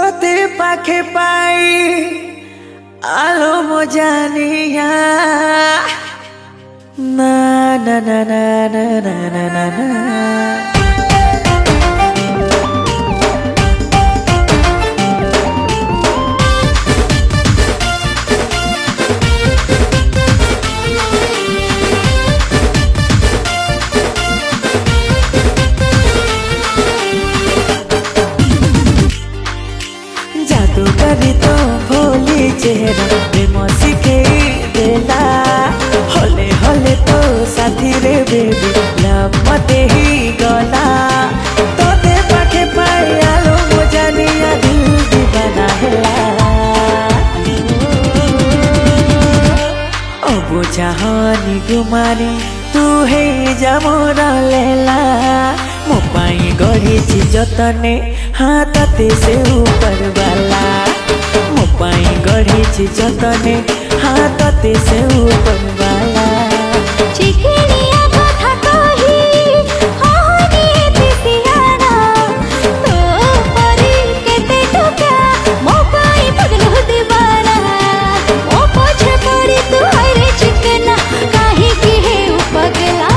तोते पाखे पाई आलो मो जानिया ना ना ना ना ना ना ना ना ना जादू करी तो भोली चेहरा प्रेम शिखेई देला हले हले तो साथी रे बेबी लव मते ही गला तोते पाखे पाई आलो मो जानिया दिल दीवाना हेला ओ बुझाहनी गुमारी तू हे जा मोर लेला मो पाई गढ़ी जतने हाथते से ऊपर वाला मो पाई गढ़ी जतने हाथते से ऊपर वाला चिकनिया कथा कही हानी पिसियाना तो परी केते टोका मो पाई पगलो दीवाना ओ पछे पड़ी तू हरे चिकना काहे की है उपगला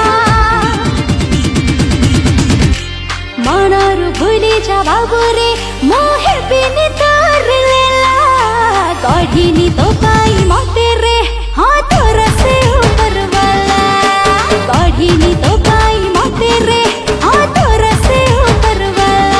मनारु भूली जा बाबू रे मोहे बिनी तार लेला गढ़ीनी तो पाई मते रे हाँ तोरा से ऊपर वाला गढ़ीनी तो पाई मते रे हाँ तोरा से ऊपर वाला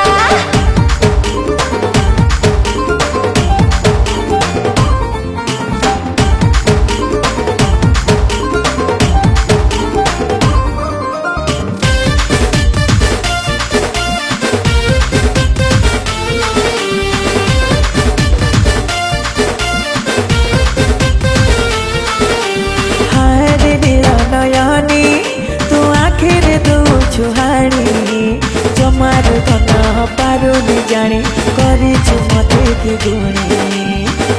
जमार धन पारुनी जाने करी मते की गुणी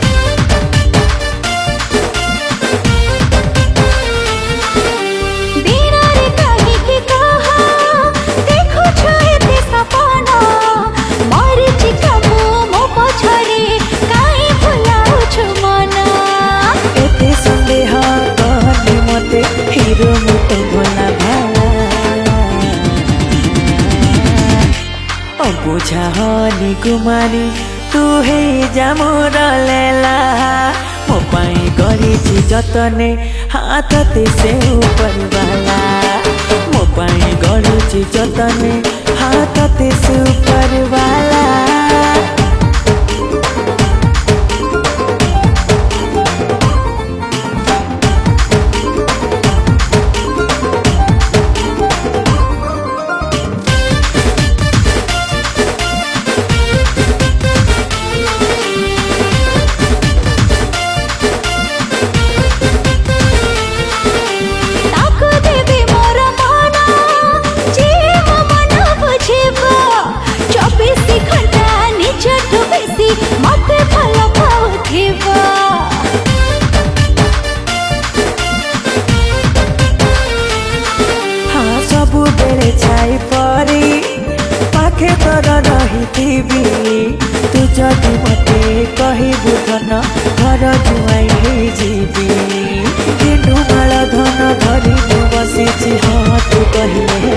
संदेह कहनी मते हीरो मुतो भोला भाला बुझाहनी कुमारी तू हे जा मोर लेला मो पाई गढ़ी जतने हाथते से ऊपर वाला मो पाई गढ़ी जतने हाथते से ऊपर वाला सबु बेले छाई परी पाखे तोर रही तू जदि मते कहबू धन घर जुआई हे जीवी दिनु माल धन धरी बसी हाँ तू कहले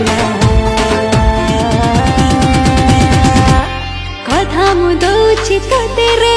कथा मु दौची तो तेरे